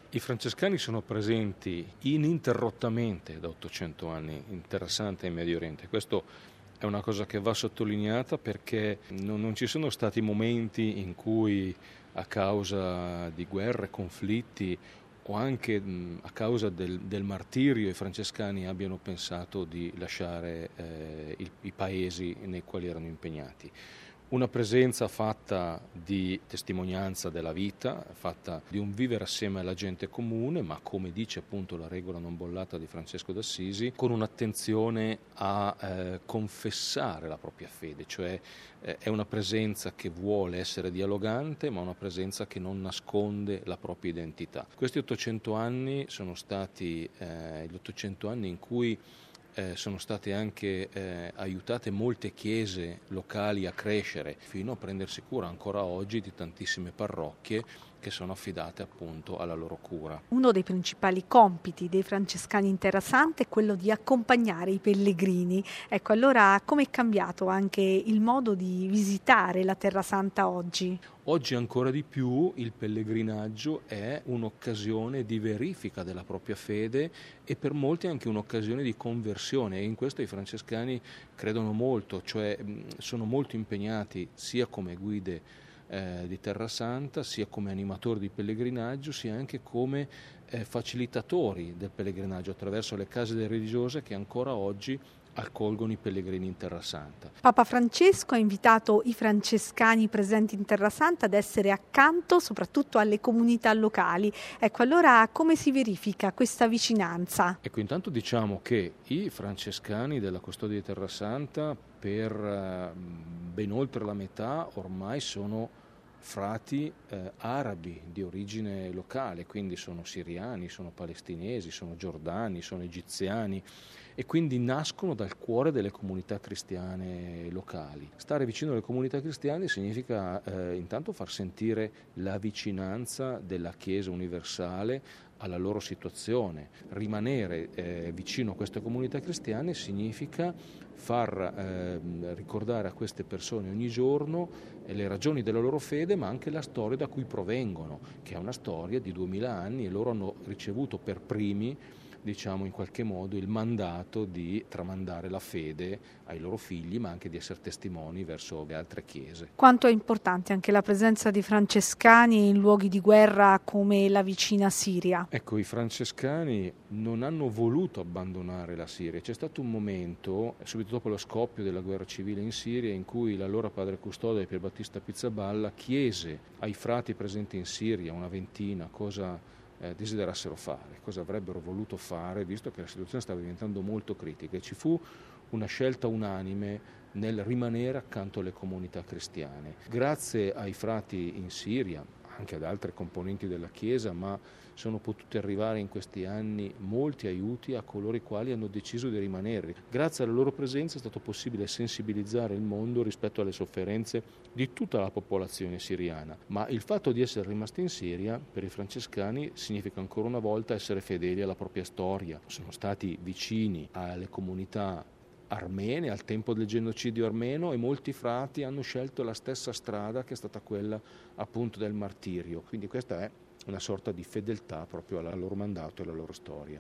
I francescani sono presenti ininterrottamente da 800 anni in Terra Santa e in Medio Oriente. Questo è una cosa che va sottolineata perché non ci sono stati momenti in cui a causa di guerre, conflitti o anche a causa del martirio i francescani abbiano pensato di lasciare i paesi nei quali erano impegnati. Una presenza fatta di testimonianza della vita, fatta di un vivere assieme alla gente comune, ma come dice appunto la regola non bollata di Francesco d'Assisi, con un'attenzione a confessare la propria fede, cioè è una presenza che vuole essere dialogante, ma una presenza che non nasconde la propria identità. Questi 800 anni sono stati gli 800 anni in cui sono state anche aiutate molte chiese locali a crescere, fino a prendersi cura ancora oggi di tantissime parrocchie che sono affidate appunto alla loro cura. Uno dei principali compiti dei francescani in Terra Santa è quello di accompagnare i pellegrini. Ecco, allora come è cambiato anche il modo di visitare la Terra Santa oggi? Oggi ancora di più il pellegrinaggio è un'occasione di verifica della propria fede e per molti anche un'occasione di conversione, e in questo i francescani credono molto, cioè sono molto impegnati sia come guide di Terra Santa, sia come animatori di pellegrinaggio, sia anche come facilitatori del pellegrinaggio attraverso le case religiose che ancora oggi accolgono i pellegrini in Terra Santa. Papa Francesco ha invitato i francescani presenti in Terra Santa ad essere accanto soprattutto alle comunità locali. Ecco, allora come si verifica questa vicinanza? Ecco, intanto diciamo che i francescani della Custodia di Terra Santa per ben oltre la metà ormai sono frati arabi di origine locale, quindi sono siriani, sono palestinesi, sono giordani, sono egiziani e quindi nascono dal cuore delle comunità cristiane locali. Stare vicino alle comunità cristiane significa intanto far sentire la vicinanza della Chiesa universale alla loro situazione. Rimanere vicino a queste comunità cristiane significa far ricordare a queste persone ogni giorno le ragioni della loro fede, ma anche la storia da cui provengono, che è una storia di 2000 anni, e loro hanno ricevuto per primi, diciamo in qualche modo, il mandato di tramandare la fede ai loro figli, ma anche di essere testimoni verso le altre chiese. Quanto è importante anche la presenza di francescani in luoghi di guerra come la vicina Siria? Ecco, i francescani non hanno voluto abbandonare la Siria. C'è stato un momento, subito dopo lo scoppio della guerra civile in Siria, in cui l'allora padre custode Pier Battista Pizzaballa chiese ai frati presenti in Siria, una ventina, cosa desiderassero fare, cosa avrebbero voluto fare, visto che la situazione stava diventando molto critica, e ci fu una scelta unanime nel rimanere accanto alle comunità cristiane. Grazie ai frati in Siria, anche ad altre componenti della Chiesa, ma sono potuti arrivare in questi anni molti aiuti a coloro i quali hanno deciso di rimanere. Grazie alla loro presenza è stato possibile sensibilizzare il mondo rispetto alle sofferenze di tutta la popolazione siriana, ma il fatto di essere rimasti in Siria per i francescani significa ancora una volta essere fedeli alla propria storia. Sono stati vicini alle comunità armene al tempo del genocidio armeno, e molti frati hanno scelto la stessa strada che è stata quella appunto del martirio, quindi questa è una sorta di fedeltà proprio al loro mandato e alla loro storia.